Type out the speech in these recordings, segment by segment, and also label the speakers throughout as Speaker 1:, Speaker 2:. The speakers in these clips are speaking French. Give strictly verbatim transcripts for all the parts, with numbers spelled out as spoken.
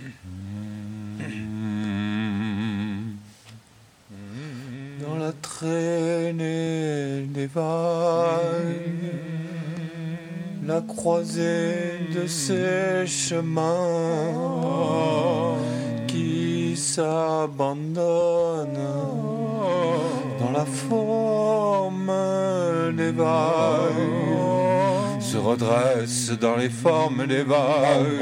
Speaker 1: Dans la traînée des vagues, la croisée de ces chemins qui s'abandonnent dans la forme des vagues, se redresse dans les formes des vagues,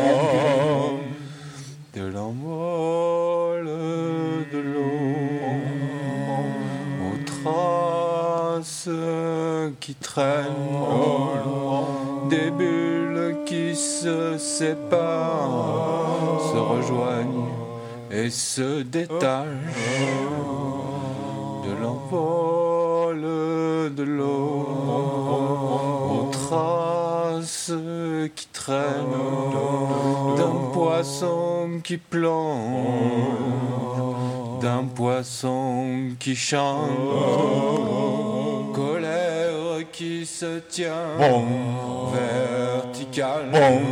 Speaker 1: de l'envol de l'eau, aux traces qui traînent, des bulles qui se séparent, se rejoignent et se détachent de l'envol de l'eau, aux traces qui traînent d'un poisson qui plonge, d'un poisson qui chante, colère qui se tient verticale,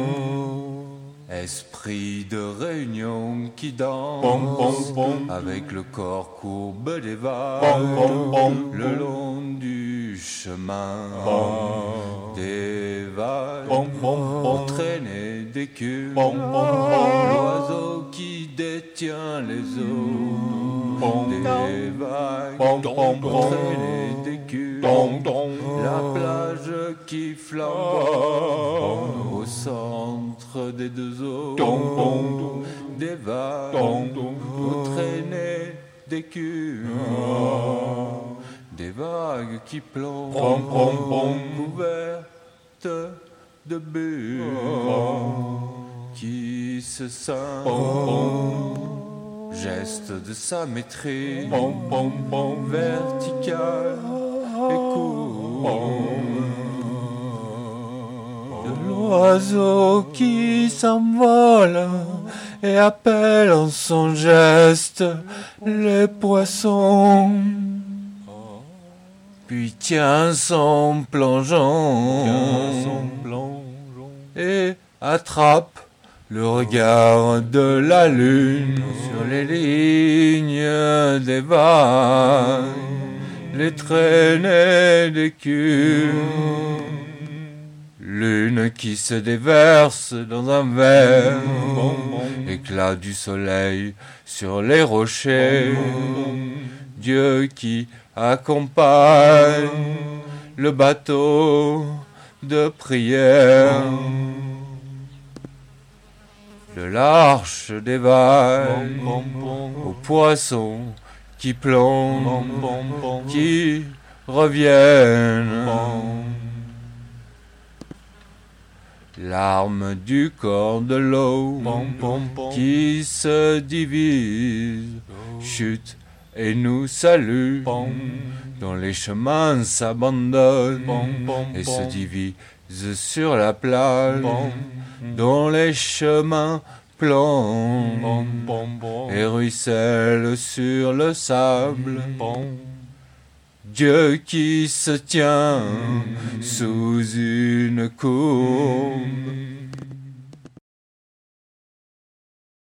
Speaker 1: esprit de réunion qui danse avec le corps courbe des vagues le long du chemin des vagues, entraîné d'écume, l'oiseau qui détient les eaux des vagues, entraîné d'écume, la plage qui flambe au centre des deux eaux des vagues, entraîné d'écume, des vagues qui plongent couvertes de bulles qui se scindent, geste de sa maîtrise verticale et court, de l'oiseau qui s'envole et appelle en son geste les poissons, puis tient son plongeon et attrape le regard de la lune sur les lignes des vagues, les traînées d'écume, lune qui se déverse dans un verre, éclat du soleil sur les rochers, Dieu qui accompagne le bateau de prière, de l'arche des vagues aux poissons qui plongent, qui reviennent, l'arme du corps de l'eau qui se divise, chute et nous salue, dont les chemins s'abandonnent et se divisent sur la plage, dont les chemins plongent et ruissellent sur le sable. Dieu qui se tient sous une courbe